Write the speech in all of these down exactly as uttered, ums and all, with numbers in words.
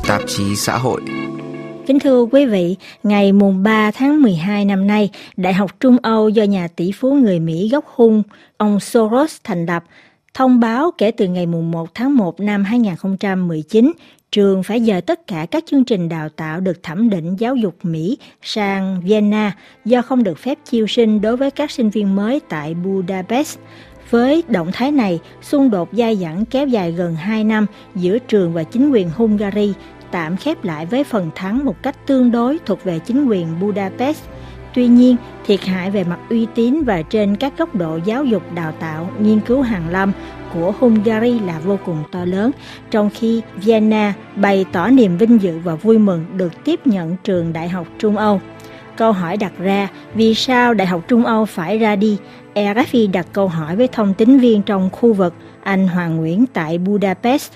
tạp chí xã hội. Kính thưa quý vị, ngày mùng ba tháng mười hai năm nay, Đại học Trung Âu do nhà tỷ phú người Mỹ gốc Hun, ông Soros thành lập, thông báo kể từ ngày mùng một tháng một năm hai nghìn không trăm mười chín, trường phải dời tất cả các chương trình đào tạo được thẩm định giáo dục Mỹ sang Vienna do không được phép chiêu sinh đối với các sinh viên mới tại Budapest. Với động thái này, xung đột dai dẳng kéo dài gần hai năm giữa trường và chính quyền Hungary tạm khép lại với phần thắng một cách tương đối thuộc về chính quyền Budapest. Tuy nhiên, thiệt hại về mặt uy tín và trên các góc độ giáo dục đào tạo, nghiên cứu hàn lâm của Hungary là vô cùng to lớn, trong khi Vienna bày tỏ niềm vinh dự và vui mừng được tiếp nhận trường Đại học Trung Âu. Câu hỏi đặt ra, vì sao Đại học Trung Âu phải ra đi? rờ ép i đặt câu hỏi với thông tín viên trong khu vực, anh Hoàng Nguyễn tại Budapest.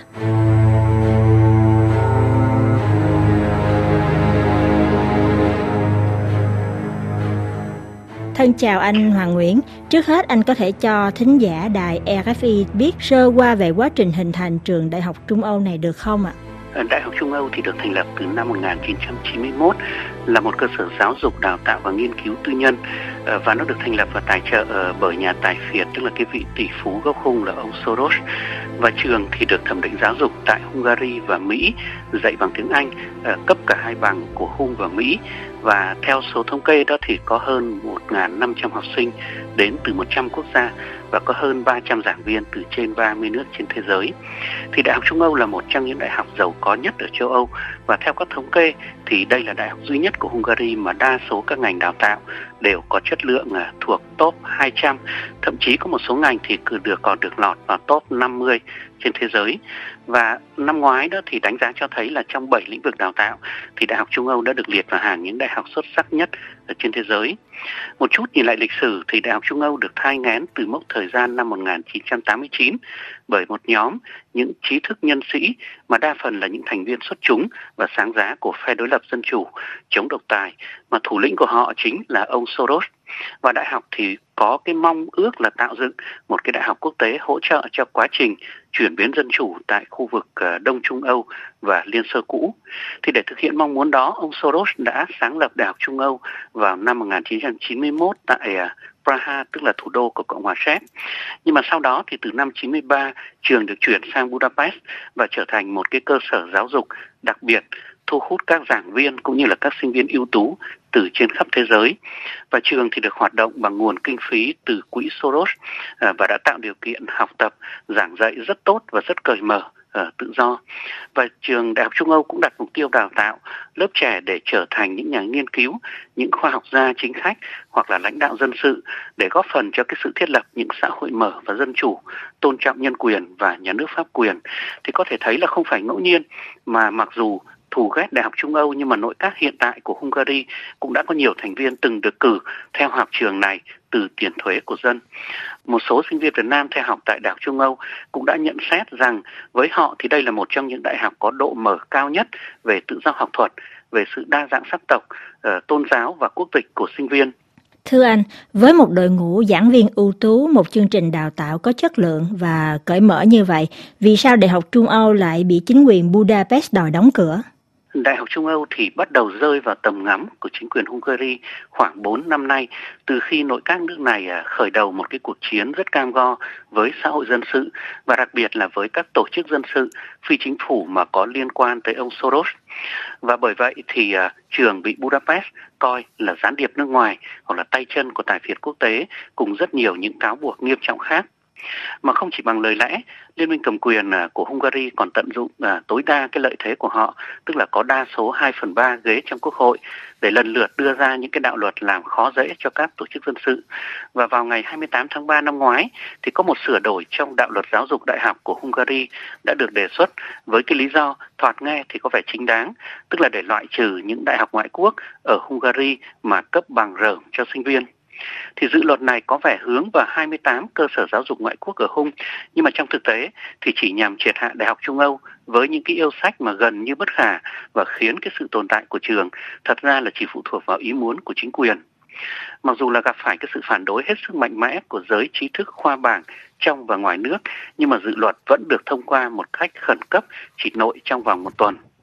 Thân chào anh Hoàng Nguyễn. Trước hết anh có thể cho thính giả đài rờ ép i biết sơ qua về quá trình hình thành trường Đại học Trung Âu này được không ạ? Đại học Trung Âu thì được thành lập từ năm một nghìn chín trăm chín mươi mốt, là một cơ sở giáo dục đào tạo và nghiên cứu tư nhân, và nó được thành lập và tài trợ bởi nhà tài phiệt, tức là cái vị tỷ phú gốc Hun là ông Soros. Và trường thì được thẩm định giáo dục tại Hungary và Mỹ, dạy bằng tiếng Anh, cấp cả hai bằng của Hun và Mỹ. Và theo số thống kê đó thì có hơn một nghìn năm trăm học sinh đến từ một trăm quốc gia và có hơn ba trăm giảng viên từ trên ba mươi nước trên thế giới. Thì Đại học Trung Âu là một trong những đại học giàu có nhất ở châu Âu, và theo các thống kê thì đây là đại học duy nhất của Hungary mà đa số các ngành đào tạo đều có chất lượng thuộc top hai trăm, thậm chí có một số ngành thì cứ được còn được lọt vào top năm mươi trên thế giới. Và năm ngoái đó thì đánh giá cho thấy là trong bảy lĩnh vực đào tạo thì Đại học Trung Âu đã được liệt vào hàng những đại học xuất sắc nhất ở trên thế giới. Một chút nhìn lại lịch sử thì Đại học Trung Âu được thai nghén từ mốc thời gian năm một nghìn chín trăm tám mươi chín bởi một nhóm những trí thức nhân sĩ mà đa phần là những thành viên xuất chúng và sáng giá của phe đối lập dân chủ chống độc tài, mà thủ lĩnh của họ chính là ông Soros. Và đại học thì có cái mong ước là tạo dựng một cái đại học quốc tế hỗ trợ cho quá trình chuyển biến dân chủ tại khu vực Đông Trung Âu và Liên Xô cũ. Thì để thực hiện mong muốn đó, ông Soros đã sáng lập Đại học Trung Âu vào năm một nghìn chín trăm chín mươi mốt tại Praha, tức là thủ đô của Cộng hòa Séc. Nhưng mà sau đó thì từ năm chín mươi ba, trường được chuyển sang Budapest và trở thành một cái cơ sở giáo dục đặc biệt, thu hút các giảng viên cũng như là các sinh viên ưu tú từ trên khắp thế giới. Và trường thì được hoạt động bằng nguồn kinh phí từ quỹ Soros và đã tạo điều kiện học tập, giảng dạy rất tốt và rất cởi mở, tự do. Và trường Đại học Trung Âu cũng đặt mục tiêu đào tạo lớp trẻ để trở thành những nhà nghiên cứu, những khoa học gia chính khách hoặc là lãnh đạo dân sự, để góp phần cho cái sự thiết lập những xã hội mở và dân chủ, tôn trọng nhân quyền và nhà nước pháp quyền. Thì có thể thấy là không phải ngẫu nhiên mà mặc dù thù ghét Đại học Trung Âu nhưng mà nội các hiện tại của Hungary cũng đã có nhiều thành viên từng được cử theo học trường này từ tiền thuế của dân. Một số sinh viên Việt Nam theo học tại Đại học Trung Âu cũng đã nhận xét rằng với họ thì đây là một trong những đại học có độ mở cao nhất về tự do học thuật, về sự đa dạng sắc tộc, tôn giáo và quốc tịch của sinh viên. Thưa anh, với một đội ngũ giảng viên ưu tú, một chương trình đào tạo có chất lượng và cởi mở như vậy, vì sao Đại học Trung Âu lại bị chính quyền Budapest đòi đóng cửa? Đại học Trung Âu thì bắt đầu rơi vào tầm ngắm của chính quyền Hungary khoảng bốn năm nay, từ khi nội các nước này khởi đầu một cái cuộc chiến rất cam go với xã hội dân sự và đặc biệt là với các tổ chức dân sự phi chính phủ mà có liên quan tới ông Soros. Và bởi vậy thì uh, trường bị Budapest coi là gián điệp nước ngoài hoặc là tay chân của tài phiệt quốc tế, cùng rất nhiều những cáo buộc nghiêm trọng khác. Mà không chỉ bằng lời lẽ, Liên minh cầm quyền của Hungary còn tận dụng tối đa cái lợi thế của họ, tức là có đa số hai phần ba ghế trong quốc hội, để lần lượt đưa ra những cái đạo luật làm khó dễ cho các tổ chức dân sự. Và vào ngày hai mươi tám tháng ba năm ngoái thì có một sửa đổi trong đạo luật giáo dục đại học của Hungary đã được đề xuất với cái lý do thoạt nghe thì có vẻ chính đáng, tức là để loại trừ những đại học ngoại quốc ở Hungary mà cấp bằng rởm cho sinh viên. Thì dự luật này có vẻ hướng vào hai mươi tám cơ sở giáo dục ngoại quốc ở Hung, nhưng mà trong thực tế thì chỉ nhằm triệt hạ Đại học Trung Âu với những cái yêu sách mà gần như bất khả và khiến cái sự tồn tại của trường thật ra là chỉ phụ thuộc vào ý muốn của chính quyền. Mặc dù là gặp phải cái sự phản đối hết sức mạnh mẽ của giới trí thức khoa bảng trong và ngoài nước, nhưng mà dự luật vẫn được thông qua một cách khẩn cấp chỉ nội trong vòng một tuần.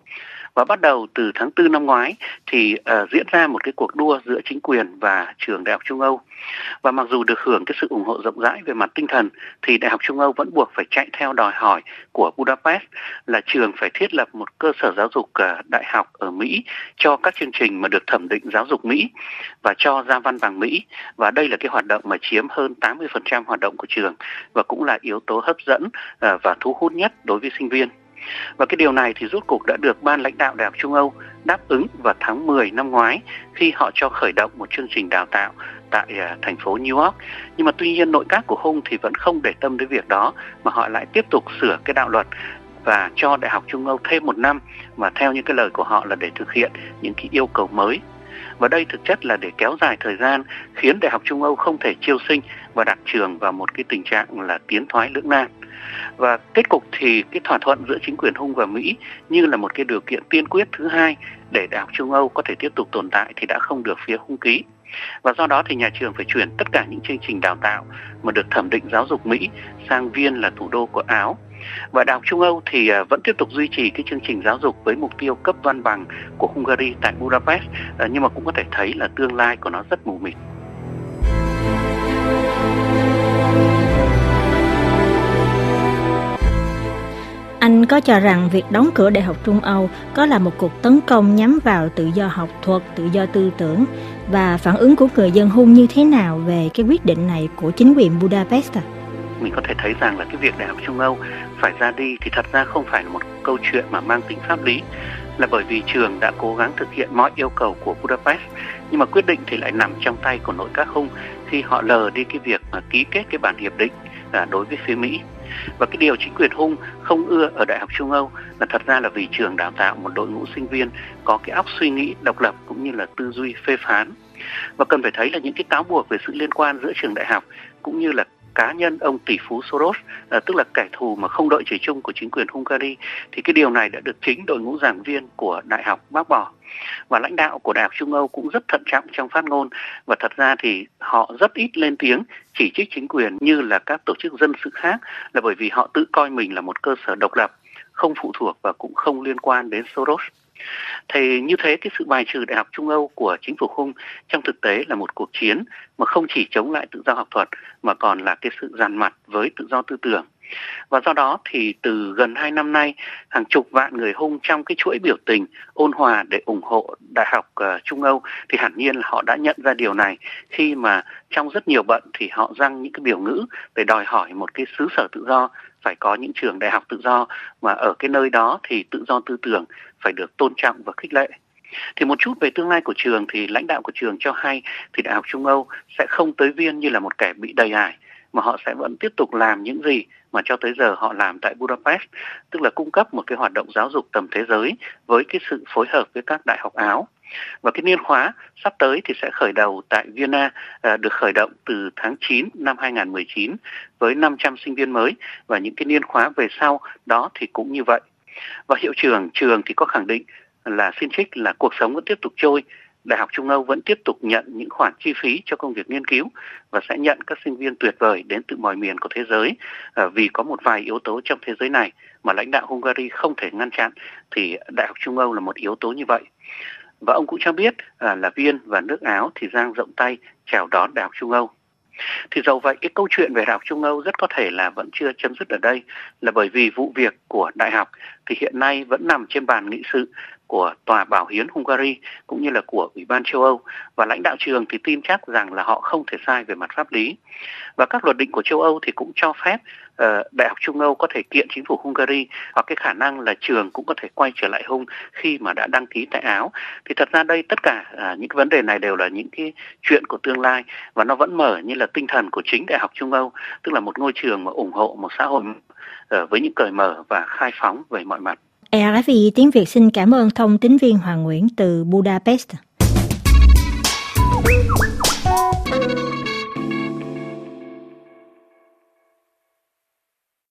Và bắt đầu từ tháng tư năm ngoái thì uh, diễn ra một cái cuộc đua giữa chính quyền và trường Đại học Trung Âu. Và mặc dù được hưởng cái sự ủng hộ rộng rãi về mặt tinh thần thì Đại học Trung Âu vẫn buộc phải chạy theo đòi hỏi của Budapest là trường phải thiết lập một cơ sở giáo dục uh, đại học ở Mỹ cho các chương trình mà được thẩm định giáo dục Mỹ và cho ra văn bằng Mỹ. Và đây là cái hoạt động mà chiếm hơn tám mươi phần trăm hoạt động của trường và cũng là yếu tố hấp dẫn uh, và thu hút nhất đối với sinh viên. Và cái điều này thì rốt cuộc đã được ban lãnh đạo Đại học Trung Âu đáp ứng vào tháng mười năm ngoái khi họ cho khởi động một chương trình đào tạo tại uh, thành phố New York. Nhưng mà tuy nhiên nội các của Hung thì vẫn không để tâm đến việc đó mà họ lại tiếp tục sửa cái đạo luật và cho Đại học Trung Âu thêm một năm mà theo những cái lời của họ là để thực hiện những cái yêu cầu mới. Và đây thực chất là để kéo dài thời gian khiến Đại học Trung Âu không thể chiêu sinh và đặt trường vào một cái tình trạng là tiến thoái lưỡng nan. Và kết cục thì cái thỏa thuận giữa chính quyền Hung và Mỹ như là một cái điều kiện tiên quyết thứ hai để Đại học Trung Âu có thể tiếp tục tồn tại thì đã không được phía Hung ký. Và do đó thì nhà trường phải chuyển tất cả những chương trình đào tạo mà được thẩm định giáo dục Mỹ sang Viên là thủ đô của Áo. Và Đại học Trung Âu thì vẫn tiếp tục duy trì cái chương trình giáo dục với mục tiêu cấp văn bằng của Hungary tại Budapest, nhưng mà cũng có thể thấy là tương lai của nó rất mù mịt. Anh có cho rằng việc đóng cửa Đại học Trung Âu có là một cuộc tấn công nhắm vào tự do học thuật, tự do tư tưởng và phản ứng của người dân Hung như thế nào về cái quyết định này của chính quyền Budapest à? Mình có thể thấy rằng là cái việc Đại học Trung Âu phải ra đi thì thật ra không phải là một câu chuyện mà mang tính pháp lý, là bởi vì trường đã cố gắng thực hiện mọi yêu cầu của Budapest, nhưng mà quyết định thì lại nằm trong tay của nội các Hung khi họ lờ đi cái việc mà ký kết cái bản hiệp định à, đối với phía Mỹ. Và cái điều chính quyền Hung không ưa ở Đại học Trung Âu là thật ra là vì trường đào tạo một đội ngũ sinh viên có cái óc suy nghĩ độc lập cũng như là tư duy phê phán. Và cần phải thấy là những cái cáo buộc về sự liên quan giữa trường đại học cũng như là cá nhân ông tỷ phú Soros, à, tức là kẻ thù mà không đội trời chung của chính quyền Hungary, thì cái điều này đã được chính đội ngũ giảng viên của đại học bác bỏ. Và lãnh đạo của Đại học Trung Âu cũng rất thận trọng trong phát ngôn, và thật ra thì họ rất ít lên tiếng chỉ trích chính quyền như là các tổ chức dân sự khác, là bởi vì họ tự coi mình là một cơ sở độc lập, không phụ thuộc và cũng không liên quan đến Soros. Thì như thế cái sự bài trừ Đại học Trung Âu của chính phủ Hung trong thực tế là một cuộc chiến mà không chỉ chống lại tự do học thuật mà còn là cái sự dằn mặt với tự do tư tưởng. Và do đó thì từ gần hai năm nay, hàng chục vạn người Hung trong cái chuỗi biểu tình ôn hòa để ủng hộ Đại học uh, Trung Âu thì hẳn nhiên là họ đã nhận ra điều này khi mà trong rất nhiều bận thì họ răng những cái biểu ngữ để đòi hỏi một cái xứ sở tự do, phải có những trường đại học tự do mà ở cái nơi đó thì tự do tư tưởng phải được tôn trọng và khích lệ. Thì một chút về tương lai của trường thì lãnh đạo của trường cho hay thì Đại học Trung Âu sẽ không tới Viên như là một kẻ bị đầy ải, mà họ sẽ vẫn tiếp tục làm những gì mà cho tới giờ họ làm tại Budapest, tức là cung cấp một cái hoạt động giáo dục tầm thế giới với cái sự phối hợp với các đại học Áo. Và cái niên khóa sắp tới thì sẽ khởi đầu tại Vienna, à, được khởi động từ tháng chín năm hai không một chín với năm trăm sinh viên mới, và những cái niên khóa về sau đó thì cũng như vậy. Và hiệu trưởng trường thì có khẳng định là xin trích là cuộc sống vẫn tiếp tục trôi. Đại học Trung Âu vẫn tiếp tục nhận những khoản chi phí cho công việc nghiên cứu và sẽ nhận các sinh viên tuyệt vời đến từ mọi miền của thế giới, à, vì có một vài yếu tố trong thế giới này mà lãnh đạo Hungary không thể ngăn chặn, thì Đại học Trung Âu là một yếu tố như vậy. Và ông cũng cho biết à, là Viên và nước Áo thì dang rộng tay chào đón Đại học Trung Âu. Thì dẫu vậy, cái câu chuyện về Đại học Trung Âu rất có thể là vẫn chưa chấm dứt ở đây, là bởi vì vụ việc của đại học thì hiện nay vẫn nằm trên bàn nghị sự của Tòa Bảo hiến Hungary cũng như là của Ủy ban châu Âu, và lãnh đạo trường thì tin chắc rằng là họ không thể sai về mặt pháp lý. Và các luật định của châu Âu thì cũng cho phép uh, Đại học Trung Âu có thể kiện chính phủ Hungary, hoặc cái khả năng là trường cũng có thể quay trở lại Hung khi mà đã đăng ký tại Áo. Thì thật ra đây tất cả uh, những cái vấn đề này đều là những cái chuyện của tương lai, và nó vẫn mở như là tinh thần của chính Đại học Trung Âu, tức là một ngôi trường mà ủng hộ một xã hội uh, với những cởi mở và khai phóng về mọi mặt. rờ ép i tiếng Việt xin cảm ơn thông tín viên Hoàng Nguyễn từ Budapest.